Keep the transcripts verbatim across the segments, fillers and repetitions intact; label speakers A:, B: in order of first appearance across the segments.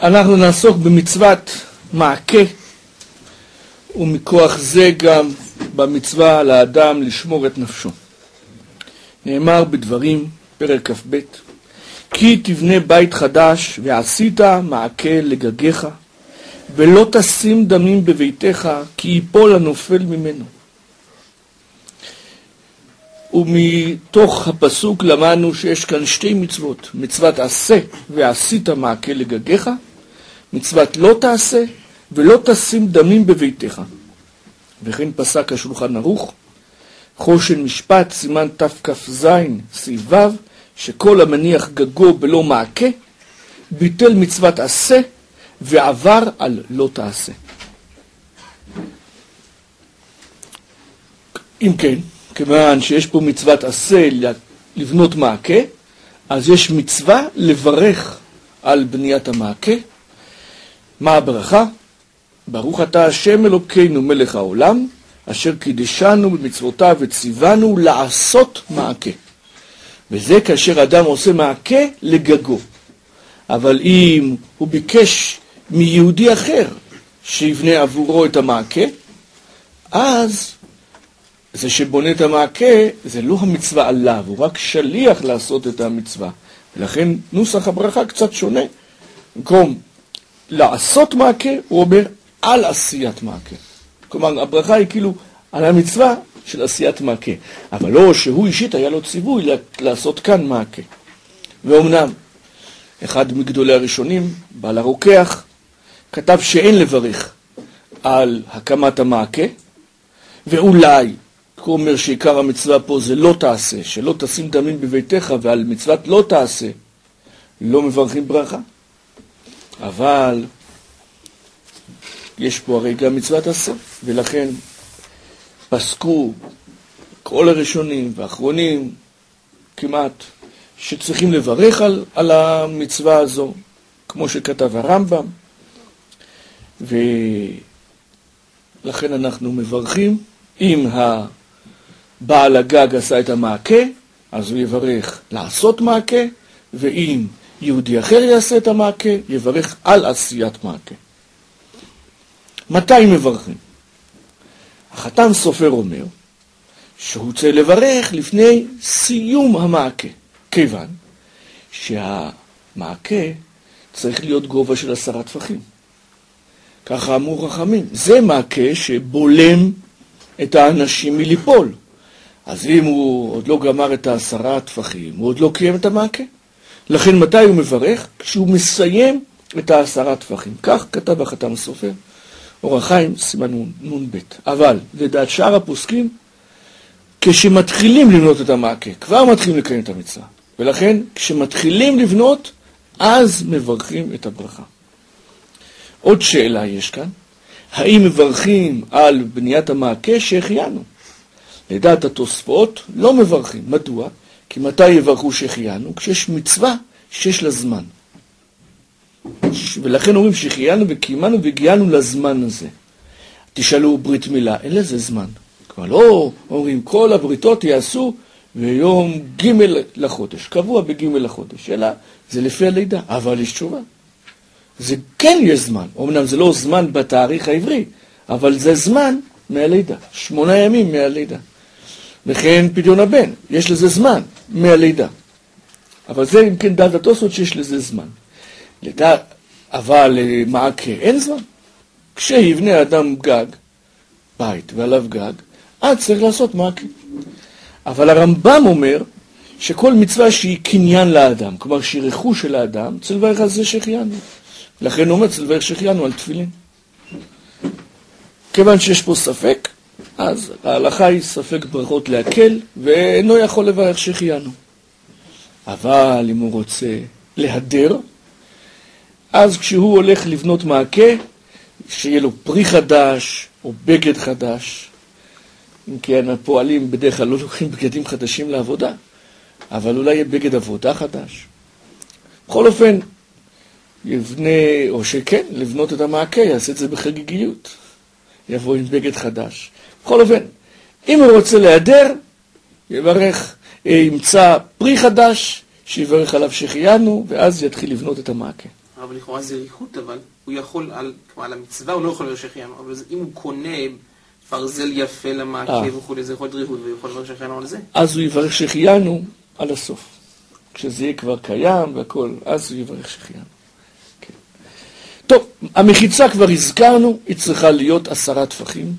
A: אנחנו נעסוק במצוות מעקה, ומכוח זה גם במצווה על האדם לשמור את נפשו. נאמר בדברים, פרק כ"ב, כי תבנה בית חדש ועשית מעקה לגגיך, ולא תשים דמים בביתך, כי ייפול הנופל ממנו. ומתוך הפסוק למדנו שיש כאן שתי מצוות, מצוות עשה ועשית מעקה לגגיך, מצוות לא תעשה ולא תשים דמים בביתך. וכן פסק השולחן ערוך, חושן משפט סימן תכ"ז סעיף ו', שכל המניח גגו בלא מעקה ביטל מצוות עשה ועבר על לא תעשה. אם כן, כיוון שיש פה מצוות עשה לבנות מעקה, אז יש מצווה לברך על בניית המעקה. מה הברכה? ברוך אתה השם אלוקינו מלך העולם, אשר קידשנו במצוותיו וציוונו לעשות מעקה. וזה כאשר אדם עושה מעקה לגגו. אבל אם הוא ביקש מיהודי אחר שיבנה עבורו את המעקה, אז זה שבונה את המעקה זה לא המצווה עליו, הוא רק שליח לעשות את המצווה. ולכן נוסח הברכה קצת שונה. במקום לעשות מעקה, הוא אומר על עשיית מעקה. כלומר, הברכה היא כאילו על המצווה של עשיית מעקה. אבל לא שהוא אישית היה לו ציווי לעשות כאן מעקה. ואומנם, אחד מגדולי הראשונים, בעל הרוקח, כתב שאין לברך על הקמת המעקה, ואולי, הוא אומר שעיקר המצווה פה זה לא תעשה, שלא תשים דמים בביתך, ועל מצוות לא תעשה, לא מברכים ברכה. אבל יש פה הרי גם מצוות עשה, ולכן פסקו כל הראשונים והאחרונים כמעט שצריכים לברך על, על המצווה הזו, כמו שכתב הרמב"ם, ולכן אנחנו מברכים. אם הבעל הגג עשה את המעקה, אז הוא יברך לעשות מעקה, ואם יהודי אחר יעשה את המעקה, יברך על עשיית מעקה. מתי מברכים? החתן סופר אומר שהוא צריך לברך לפני סיום המעקה, כיוון שהמעקה צריך להיות גובה של עשרה טפחים. ככה אמרו חכמים. זה מעקה שבולם את האנשים מליפול. אז אם הוא עוד לא גמר את העשרה טפחים, הוא עוד לא קיים את המעקה. לכן מתי הוא מברך? כשהוא מסיים את העשרה טפחים. כך כתב החתן הסופר. אור החיים, סימן נון ב'. אבל, לדעת שאר הפוסקים, כשמתחילים לבנות את המעקה, כבר מתחילים לקיים את המצווה. ולכן, כשמתחילים לבנות, אז מברכים את הברכה. עוד שאלה יש כאן, האם מברכים על בניית המעקה שהחיינו? לדעת התוספות, לא מברכים. מדוע? כי מתי יברכו שהחיינו? כשיש מצווה שיש לה זמן. ולכן אומרים שהחיינו וקיימנו והגיענו לזמן הזה. תשאלו ברית מילה, אין לזה זמן. כבר לא אומרים כל הבריתות יעשו ביום ג' לחודש, קבוע בג' לחודש, אלא זה לפי הלידה, אבל יש תשובה. זה כן יש זמן, אמנם זה לא זמן בתאריך העברי, אבל זה זמן מהלידה, שמונה ימים מהלידה. וכן פדיון הבן, יש לזה זמן מהלידה. אבל זה אם כן דעת התוספות שיש לזה זמן. לדע, אבל מעקה אין זמן. כשיבנה אדם גג, בית ועליו גג, אז צריך לעשות מעקה. אבל הרמב"ם אומר שכל מצווה שהיא קניין לאדם, כלומר שהיא רכוש של האדם, צריך לברך על זה שהחיינו. לכן הוא אומר צריך לברך שהחיינו על תפילין. כיוון שיש פה ספק, אז ההלכה היא ספק ברכות להקל, ואינו יכול לברך שהחיינו. אבל אם הוא רוצה להדר, אז כשהוא הולך לבנות מעקה, שיהיה לו פרי חדש או בגד חדש, אם כן הפועלים בדרך כלל לא לוקחים בגדים חדשים לעבודה, אבל אולי יהיה בגד עבודה חדש. בכל אופן, יבנה, או שכן, לבנות את המעקה, יעשה את זה בחגיגיות. יבוא עם בגד חדש. בכל אופן, אם הוא רוצה להדר, יברך, ימצא פרי חדש, שיברך עליו שהחיינו, ואז יתחיל לבנות את המעקה.
B: אבל לכאורה זה ריחות, אבל הוא יכול, על, כמו על המצווה, הוא לא יכול לברך שהחיינו, אבל אם הוא קונה פרזל יפה למעקה וכו', זה יכול להיות ריחות, והוא יכול לברך שהחיינו על זה.
A: אז הוא יברך שהחיינו על הסוף. כשזה יהיה כבר קיים והכל, אז הוא יברך שהחיינו. כן. טוב, המחיצה כבר הזכרנו, היא צריכה להיות עשרה טפחים,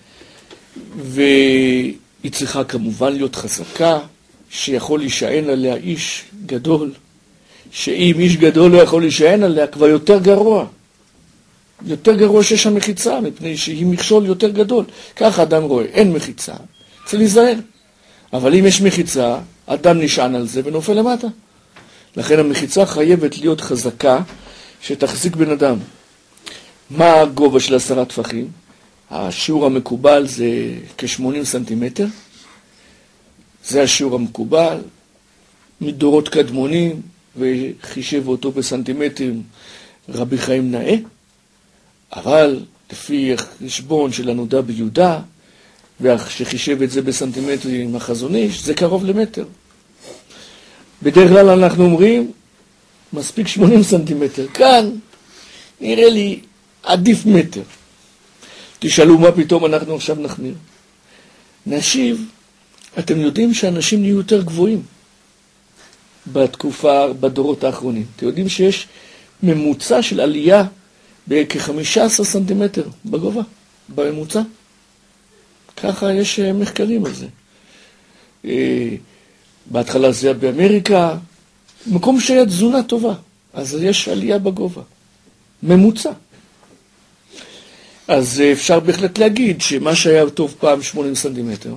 A: והיא צריכה כמובן להיות חזקה, שיכול להישען עליה איש גדול, שאם איש גדול לא יכול להישען עליה, כבר יותר גרוע. יותר גרוע שיש שם מחיצה, מפני שהיא מכשול יותר גדול. כך אדם רואה, אין מחיצה, צריך להיזהר. אבל אם יש מחיצה, אדם נשען על זה ונופל למטה. לכן המחיצה חייבת להיות חזקה, שתחזיק בן אדם. מה הגובה של עשרה טפחים? השיעור המקובל זה כ-שמונים סנטימטר. זה השיעור המקובל, מדורות קדמונים, וחישב אותו בסנטימטרים רבי חיים נאה, אבל לפי חשבון של הנודע ביהודה, ושחישב את זה בסנטימטרים החזון איש, זה קרוב למטר. בדרך כלל אנחנו אומרים, מספיק שמונים סנטימטר. כאן נראה לי עדיף מטר. תשאלו מה פתאום אנחנו עכשיו נחמיר. נשיב, אתם יודעים שאנשים נהיו יותר גבוהים בתקופה, בדורות האחרונים. אתם יודעים שיש ממוצע של עלייה בכ-חמישה עשר סנטימטר בגובה, בממוצע. ככה יש מחקרים על זה. בהתחלה זה היה באמריקה, מקום שהיה תזונה טובה, אז יש עלייה בגובה. ממוצע. אז אפשר בהחלט להגיד שמה שהיה טוב פעם שמונים סנטימטר,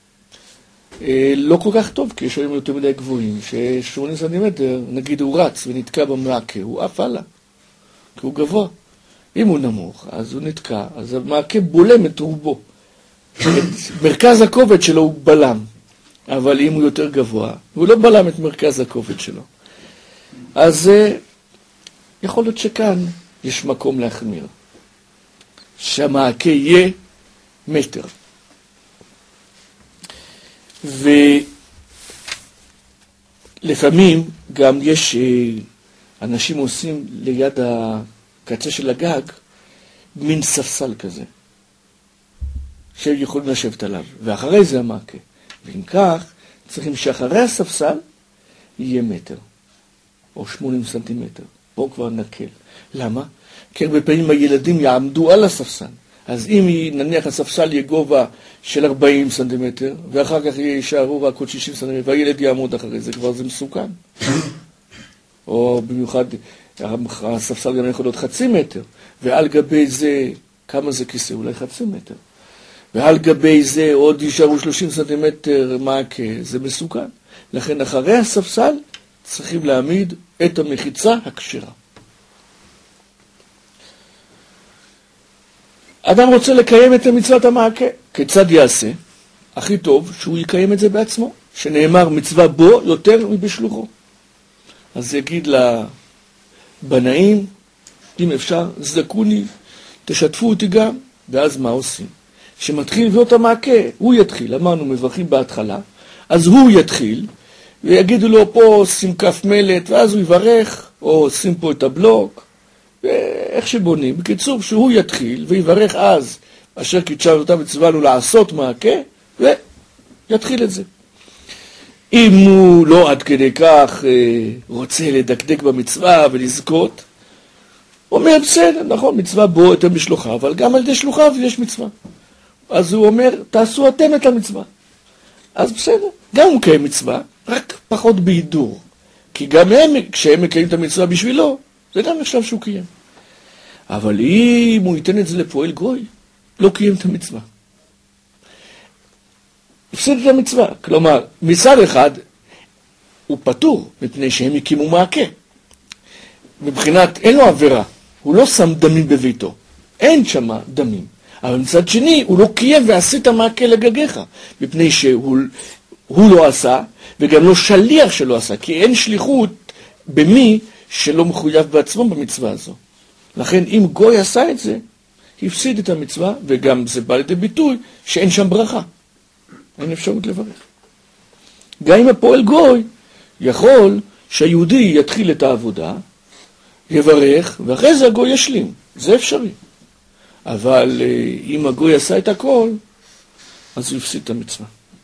A: לא כל כך טוב, כי יש היום יותר מדי גבוהים, ש-שמונים סנטימטר, נגיד הוא רץ ונתקע במעקה, הוא אף עלה, כי הוא גבוה. אם הוא נמוך, אז הוא נתקע, אז המעקה בולם את רובו. את מרכז הכובד שלו הוא בלם, אבל אם הוא יותר גבוה, הוא לא בלם את מרכז הכובד שלו. אז יכול להיות שכאן יש מקום להחמיר. שהמעקה יהיה מטר. ולפעמים גם יש, אנשים עושים ליד הקצה של הגג, מין ספסל כזה, שהם יכולים לשבת עליו, ואחרי זה המעקה. ואם כך, צריכים שאחרי הספסל יהיה מטר, או שמונים סנטימטר, בואו כבר נקל. למה? כי הרבה פעמים הילדים יעמדו על הספסל. אז אם נניח הספסל יהיה גובה של ארבעים סנטימטר, ואחר כך יישארו רק עוד שישים סנטימטר, והילד יעמוד אחרי זה, כבר זה מסוכן. או במיוחד, הספסל גם יכול להיות חצי מטר, ועל גבי זה, כמה זה כיסא? אולי חצי מטר. ועל גבי זה עוד יישארו שלושים סנטימטר מעקה, זה מסוכן. לכן אחרי הספסל צריכים להעמיד את המחיצה הכשרה. אדם רוצה לקיים את מצוות המעקה. כיצד יעשה? הכי טוב שהוא יקיים את זה בעצמו, שנאמר מצווה בו יותר מבשלוחו. אז יגיד לבנאים, אם אפשר, זדקוני, תשתפו אותי גם, ואז מה עושים? שמתחיל לבנות המעקה, הוא יתחיל, אמרנו מברכים בהתחלה, אז הוא יתחיל, ויגידו לו פה שים כף מלט, ואז הוא יברך, או שים פה את הבלוק, ואיך שבונים. בקיצור, שהוא יתחיל ויברך אז, אשר קידשה אותה מצוונו לעשות מעקה, ויתחיל את זה. אם הוא לא עד כדי כך רוצה לדקדק במצווה ולזכות, הוא אומר, בסדר, נכון, מצווה בו יותר משלוחה, אבל גם על ידי שלוחיו יש מצווה. אז הוא אומר, תעשו אתם את המצווה. אז בסדר, גם הוא קיים מצווה, רק פחות בהידור. כי גם הם, כשהם מקיים את המצווה בשבילו, זה גם נחשב שהוא קיים. אבל אם הוא ייתן את זה לפועל גוי, לא קיים את המצווה. הפסיד את המצווה. כלומר, מצד אחד, הוא פטור, מפני שהם הקימו מעקה. מבחינת, אין לו עבירה. הוא לא שם דמים בביתו. אין שמה דמים. אבל מצד שני, הוא לא קיים ועשית המעקה לגגיך. מפני שהוא הוא לא עשה, וגם לא שליח שלא עשה. כי אין שליחות במי שלא מחויב בעצמו במצווה הזו. לכן, אם גוי עשה את זה, הפסיד את המצווה, וגם זה בא לידי ביטוי שאין שם ברכה. אין אפשרות לברך. גם אם הפועל גוי, יכול שהיהודי יתחיל את העבודה, יברך, ואחרי זה הגוי ישלים. זה אפשרי. אבל אם הגוי עשה את הכל, אז הוא הפסיד את המצווה.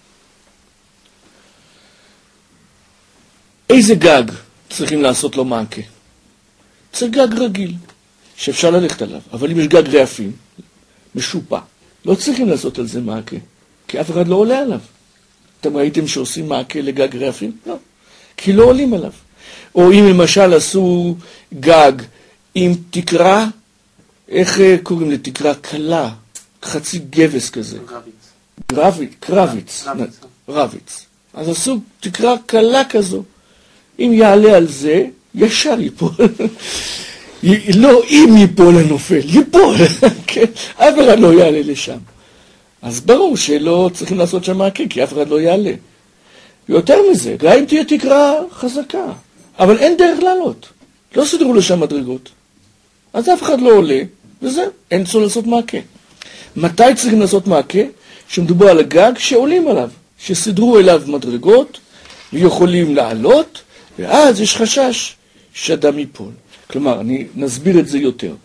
A: איזה גג צריכים לעשות לו מעקה? זה גג רגיל, שאפשר ללכת עליו. אבל אם יש גג רעפים, משופע, לא צריכים לעשות על זה מעקה, כי אף אחד לא עולה עליו. אתם ראיתם שעושים מעקה לגג רעפים? לא, כי לא עולים עליו. או אם למשל עשו גג עם תקרה, איך קוראים לתקרה? קלה, חצי גבס כזה. גרביץ. קרביץ. רביץ. אז עשו תקרה קלה כזו. אם יעלה על זה, ישר ייפול. לא אם ייפול הנופל, ייפול. אף אחד לא יעלה לשם. אז ברור שלא צריכים לעשות שם מעקה, כי אף אחד לא יעלה. יותר מזה, גם אם תהיה תקרה חזקה, אבל אין דרך לעלות. לא סדרו לשם מדרגות. אז אף אחד לא עולה, וזה, אין צורך לעשות מעקה. מתי צריכים לעשות מעקה? שמדובר על הגג שעולים עליו, שסדרו אליו מדרגות, ויכולים לעלות, ואז יש חשש שאדם ייפול. כלומר, אני נסביר את זה יותר.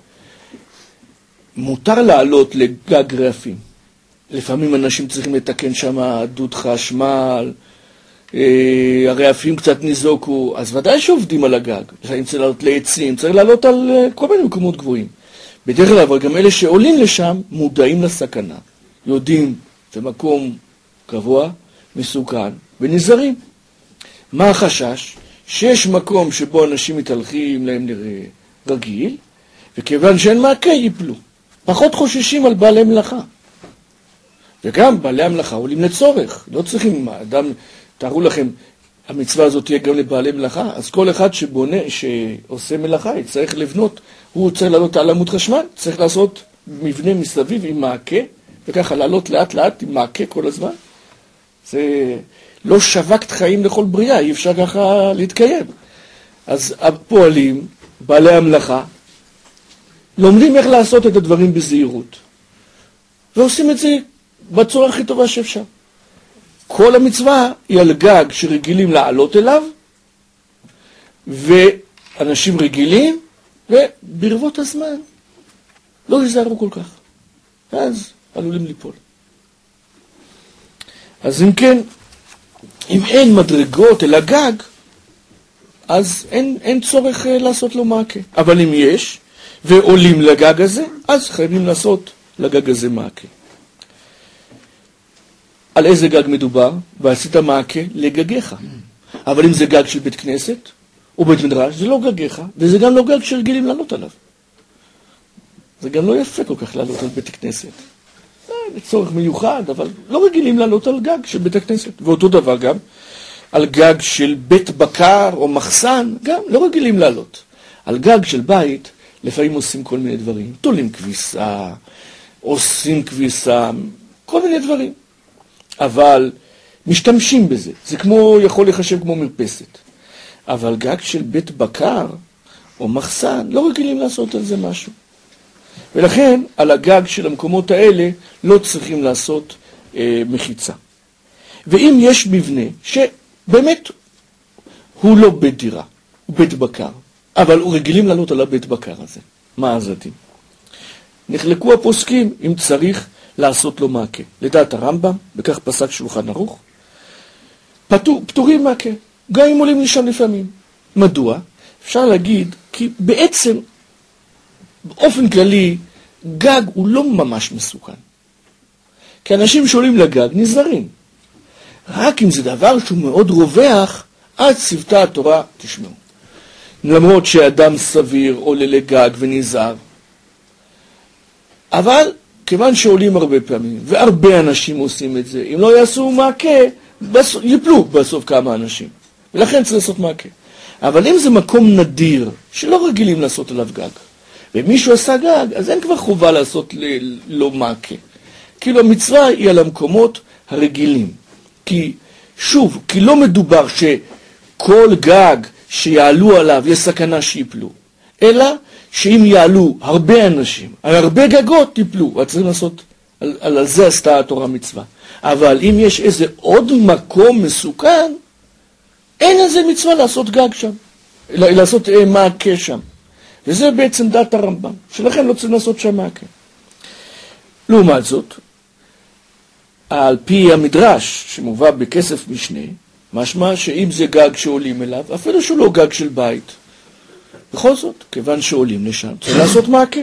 A: מותר לעלות לגג רעפים. לפעמים אנשים צריכים לתקן שם דוד חשמל, הרעפים קצת ניזוקו, אז ודאי שעובדים על הגג. אם צריך לעלות לעצים, צריך לעלות על כל מיני מקומות גבוהים. בדרך כלל, אבל גם אלה שעולים לשם מודעים לסכנה. יודעים, זה מקום גבוה, מסוכן, ונזהרים. מה החשש? שיש מקום שבו אנשים מתהלכים להם רגיל, וכיוון שאין מעקה ייפלו. פחות חוששים על בעלי מלאכה. וגם בעלי המלאכה עולים לצורך. לא צריכים, אדם, תארו לכם, המצווה הזאת תהיה גם לבעלי מלאכה, אז כל אחד שבונה, שעושה מלאכה, יצטרך לבנות, הוא צריך לעלות על עמוד חשמל, צריך לעשות מבנה מסביב עם מעקה, וככה לעלות לאט לאט עם מעקה כל הזמן. זה לא שווקת חיים לכל בריאה, אי אפשר ככה להתקיים. אז הפועלים, בעלי המלאכה, לומדים איך לעשות את הדברים בזהירות. ועושים את זה בצורה הכי טובה שאפשר. כל המצווה היא על גג שרגילים לעלות אליו, ואנשים רגילים, וברבות הזמן לא יזהרו כל כך. ואז עלולים ליפול. אז אם כן, אם אין מדרגות אל הגג, אז אין, אין צורך לעשות לו מעקה. אבל אם יש, ועולים לגג הזה, אז חייבים לעשות לגג הזה מעקה. על איזה גג מדובר? ועשית מעקה לגגיך. אבל אם זה גג של בית כנסת, או בית מדרש, זה לא גגיך, וזה גם לא גג שרגילים לעלות עליו. זה גם לא יפה כל כך לעלות על בית כנסת. לצורך מיוחד, אבל לא רגילים לעלות על גג של בית הכנסת. ואותו דבר גם, על גג של בית בקר או מחסן, גם לא רגילים לעלות. על גג של בית, לפעמים עושים כל מיני דברים. תולים כביסה, עושים כביסה, כל מיני דברים. אבל משתמשים בזה. זה כמו, יכול לחשב כמו מרפסת. אבל גג של בית בקר או מחסן, לא רגילים לעשות על זה משהו. ולכן, על הגג של המקומות האלה לא צריכים לעשות אה, מחיצה. ואם יש מבנה שבאמת הוא לא בית דירה, הוא בית בקר, אבל הוא רגילים לעלות על הבית בקר הזה, מה אז הדין? נחלקו הפוסקים אם צריך לעשות לו מעקה. לדעת הרמב"ם, בכך פסק שולחן ערוך, פטור, פטורים מעקה, גם אם עולים לשם לפעמים. מדוע? אפשר להגיד, כי בעצם, באופן כללי, גג הוא לא ממש מסוכן. כי אנשים שעולים לגג נזהרים. רק אם זה דבר שהוא מאוד רווח, עד צוותה התורה תשמעו. למרות שאדם סביר עולה לגג ונזהר. אבל כיוון שעולים הרבה פעמים, והרבה אנשים עושים את זה, אם לא יעשו מעקה, בסוף, יפלו בסוף כמה אנשים. ולכן צריך לעשות מעקה. אבל אם זה מקום נדיר, שלא רגילים לעשות עליו גג, ומישהו עשה גג, אז אין כבר חובה לעשות לו מעקה. כאילו המצווה היא על המקומות הרגילים. כי, שוב, כי לא מדובר שכל גג שיעלו עליו יש סכנה שיפלו, אלא שאם יעלו הרבה אנשים, על הרבה גגות טיפלו, וצריכים לעשות, על, על, על זה עשתה התורה מצווה. אבל אם יש איזה עוד מקום מסוכן, אין איזה מצווה לעשות גג שם, לעשות מעקה שם. וזה בעצם דת הרמב"ם, שלכן לא צריכים לעשות שם מעקה. לעומת זאת, על פי המדרש שמובא בכסף משנה, משמע שאם זה גג שעולים אליו, אפילו שהוא לא גג של בית, בכל זאת, כיוון שעולים לשם, צריך לעשות מעקה.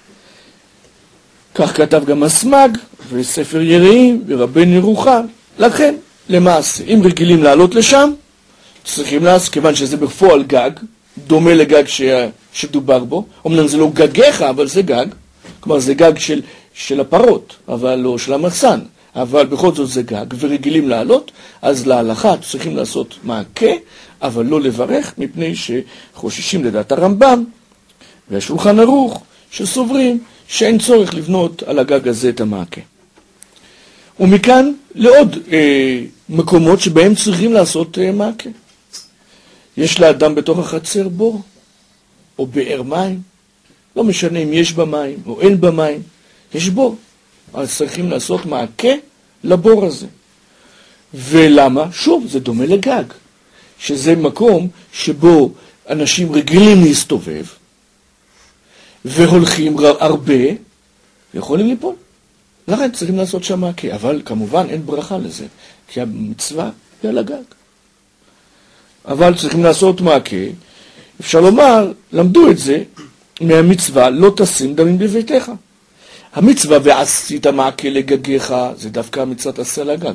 A: כך כתב גם הסמ"ג, וספר יראים, ורבן ירוחם. לכן, למעשה, אם רגילים לעלות לשם, צריכים לעשות, כיוון שזה בפועל גג, דומה לגג ש... שדובר בו, אמנם זה לא גגיך, אבל זה גג, כלומר זה גג של, של הפרות, אבל לא של המחסן, אבל בכל זאת זה גג, ורגילים לעלות, אז להלכה צריכים לעשות מעקה, אבל לא לברך, מפני שחוששים לדעת הרמב"ם, והשולחן ערוך, שסוברים שאין צורך לבנות על הגג הזה את המעקה. ומכאן לעוד אה, מקומות שבהם צריכים לעשות אה, מעקה. יש לאדם בתוך החצר בור, או באר מים, לא משנה אם יש במים או אין במים, יש בור. אז צריכים לעשות מעקה לבור הזה. ולמה? שוב, זה דומה לגג, שזה מקום שבו אנשים רגילים להסתובב, והולכים הרבה, ויכולים ליפול. לכן צריכים לעשות שם מעקה, אבל כמובן אין ברכה לזה, כי המצווה היא על הגג. אבל צריכים לעשות מעקה, אפשר לומר, למדו את זה מהמצווה, לא תשים דמים בביתך. המצווה ועשית מעקה לגגיך, זה דווקא המצווה תעשה לגג.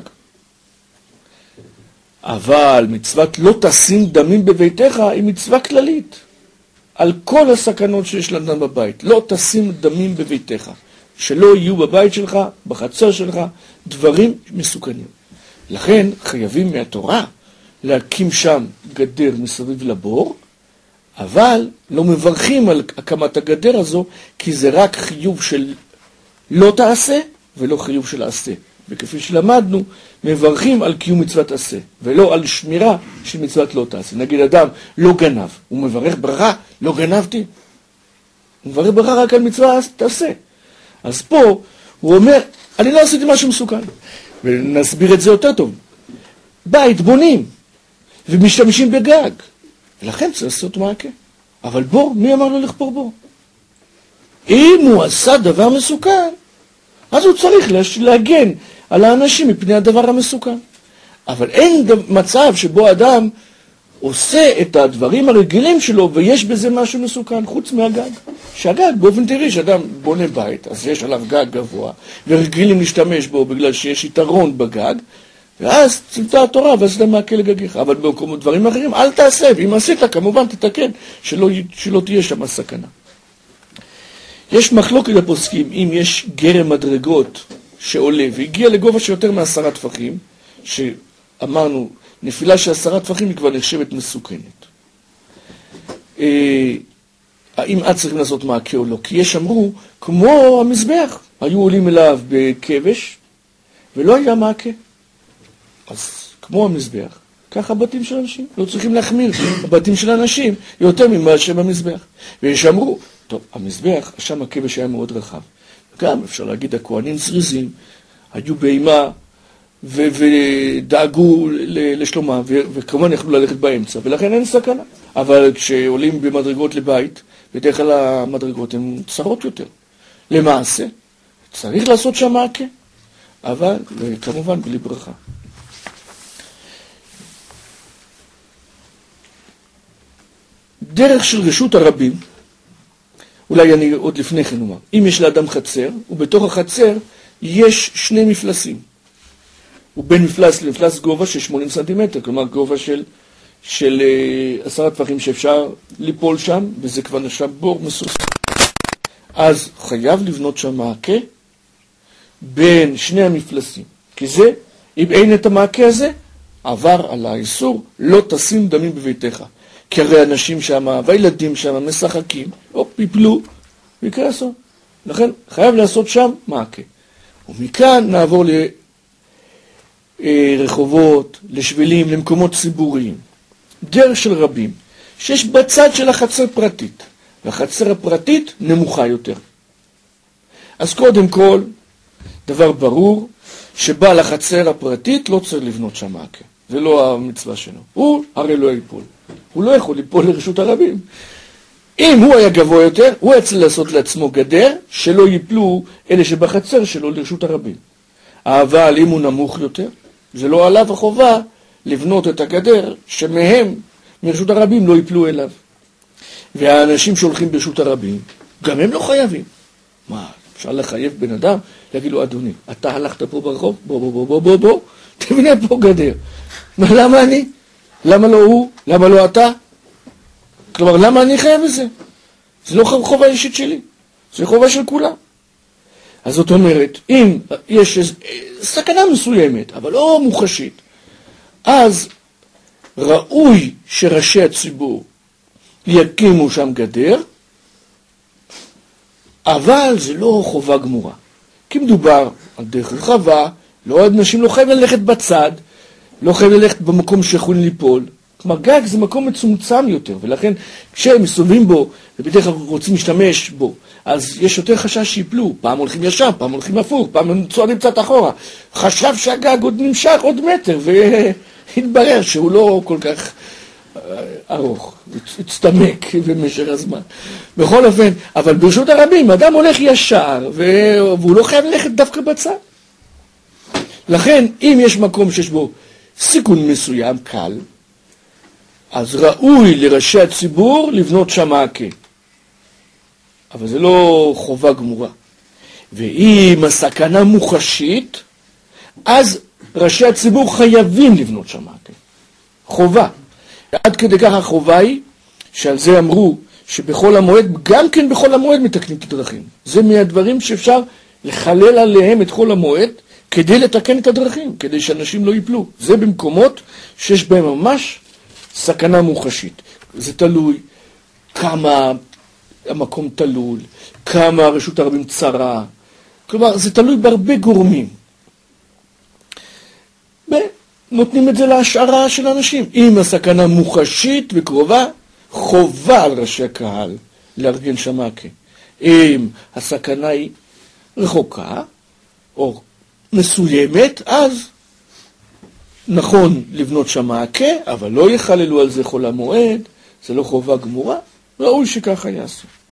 A: אבל מצוות לא תשים דמים בביתך היא מצווה כללית, על כל הסכנות שיש לאדם בבית. לא תשים דמים בביתך, שלא יהיו בבית שלך, בחצר שלך, דברים מסוכנים. לכן חייבים מהתורה להקים שם גדר מסביב לבור, אבל לא מברכים על הקמת הגדר הזו, כי זה רק חיוב של לא תעשה ולא חיוב של עשה. וכפי שלמדנו, מברכים על קיום מצוות עשה, ולא על שמירה של מצוות לא תעשה. נגיד אדם לא גנב, הוא מברך ברכה, לא גנבתי. הוא מברך ברכה רק על מצווה תעשה. אז פה הוא אומר, אני לא עשיתי משהו מסוכן. ונסביר את זה יותר טוב. בית בונים, ומשתמשים בגג. ולכן צריך לעשות מעקה. אבל בור, מי אמר לו לחפור בור? אם הוא עשה דבר מסוכן, אז הוא צריך להגן על האנשים מפני הדבר המסוכן. אבל אין מצב שבו אדם עושה את הדברים הרגילים שלו ויש בזה משהו מסוכן חוץ מהגג. שהגג, באופן טבעי, שאדם בונה בית, אז יש עליו גג גבוה, ורגילים להשתמש בו בגלל שיש יתרון בגג, ואז צמתה התורה ועשית מעקה לגגיך. אבל במקומות דברים אחרים, אל תעשה, ואם עשית, כמובן תתקן, שלא, שלא תהיה שם הסכנה. יש מחלוקת לפוסקים, אם יש גרם מדרגות שעולה, והגיע לגובה שיותר מעשרה טפחים, שאמרנו, נפילה של עשרה טפחים היא כבר נחשבת מסוכנת. האם עד צריכים לעשות מעקה או לא? כי יש אמרו, כמו המזבח, היו עולים אליו בכבש, ולא היה מעקה. אז כמו המזבח, ככה הבתים של אנשים, לא צריכים להחמיר, הבתים של אנשים יותר ממה שבמזבח. ויש אמרו, טוב, המזבח, שם הכבש היה מאוד רחב. גם אפשר להגיד, הכהנים זריזים, היו באימה, ו- ודאגו לשלומה, ו- וכמובן יכלו ללכת באמצע, ולכן אין סכנה. אבל כשעולים במדרגות לבית, בדרך כלל המדרגות הן צרות יותר. למעשה, צריך לעשות שם מעקה, אבל כמובן בלי ברכה. דרך של רשות הרבים, אולי אני עוד לפני כן אומר, אם יש לאדם חצר, ובתוך החצר יש שני מפלסים. ובין מפלס למפלס גובה של שמונים סנטימטר, כלומר גובה של, של uh, עשרה טפחים שאפשר ליפול שם, וזה כבר נחשב בור מסוס. אז חייב לבנות שם מעקה בין שני המפלסים. כי זה, אם אין את המעקה הזה, עבר על האיסור, לא תשים דמים בביתך. כי הרי אנשים שם, והילדים שם משחקים, או פיפלו, ויקרה אסון. לכן חייב לעשות שם מעקה. ומכאן נעבור לרחובות, לשבילים, למקומות ציבוריים. דרך של רבים, שיש בצד של החצר פרטית, והחצר הפרטית נמוכה יותר. אז קודם כל, דבר ברור, שבעל החצר הפרטית לא צריך לבנות שם מעקה. זה לא המצווה שלו. הוא הרי לא ייפול. הוא לא יכול ליפול לרשות הרבים. אם הוא היה גבוה יותר, הוא היה צריך לעשות לעצמו גדר, שלא ייפלו אלה שבחצר שלו לרשות הרבים. אבל אם הוא נמוך יותר, זה לא עליו החובה לבנות את הגדר, שמהם, מרשות הרבים, לא ייפלו אליו. והאנשים שהולכים ברשות הרבים, גם הם לא חייבים. מה, אפשר לחייב בן אדם? להגיד לו, אדוני, אתה הלכת פה ברחוב? בוא, בוא, בוא, בוא, בוא, בוא, תבנה פה גדר. מה, למה אני? למה לא הוא? למה לא אתה? כלומר, למה אני חייב בזה? זה לא חובה אישית שלי, זה חובה של כולם. אז זאת אומרת, אם יש סכנה מסוימת, אבל לא מוחשית, אז ראוי שראשי הציבור יקימו שם גדר, אבל זה לא חובה גמורה. כי מדובר על דרך רחבה, לא, אנשים לא חייבים ללכת בצד, לא חייבים ללכת במקום שיכולים ליפול. כלומר, גג זה מקום מצומצם יותר, ולכן כשהם מסתובבים בו, ובדרך כלל רוצים להשתמש בו, אז יש יותר חשש שיפלו. פעם הולכים ישר, פעם הולכים הפוך, פעם הם צועדים קצת אחורה. חשב שהגג עוד נמשך עוד מטר, והתברר שהוא לא כל כך ארוך, הצטמק במשך הזמן. בכל אופן, אבל ברשות הרבים, אדם הולך ישר, והוא לא חייב ללכת דווקא בצד. לכן, אם יש מקום שיש בו סיכון מסוים, קל, אז ראוי לראשי הציבור לבנות שם מעקה. אבל זה לא חובה גמורה. ואם הסכנה מוחשית, אז ראשי הציבור חייבים לבנות שם מעקה. חובה. עד כדי כך החובה היא, שעל זה אמרו שבכל המועד, גם כן בכל המועד מתקנים את הדרכים. זה מהדברים שאפשר לחלל עליהם את כל המועד, כדי לתקן את הדרכים, כדי שאנשים לא ייפלו. זה במקומות שיש בהם ממש סכנה מוחשית. זה תלוי כמה המקום תלול, כמה רשות הרבים צרה. כלומר, זה תלוי בהרבה גורמים. ונותנים את זה להשערה של אנשים. אם הסכנה מוחשית וקרובה, חובה על ראשי הקהל לארגן שם מעקה. אם הסכנה היא רחוקה, או מסוימת, אז נכון לבנות שם מעקה, אבל לא יחללו על זה חול המועד, זה לא חובה גמורה, ראוי שככה יעשו.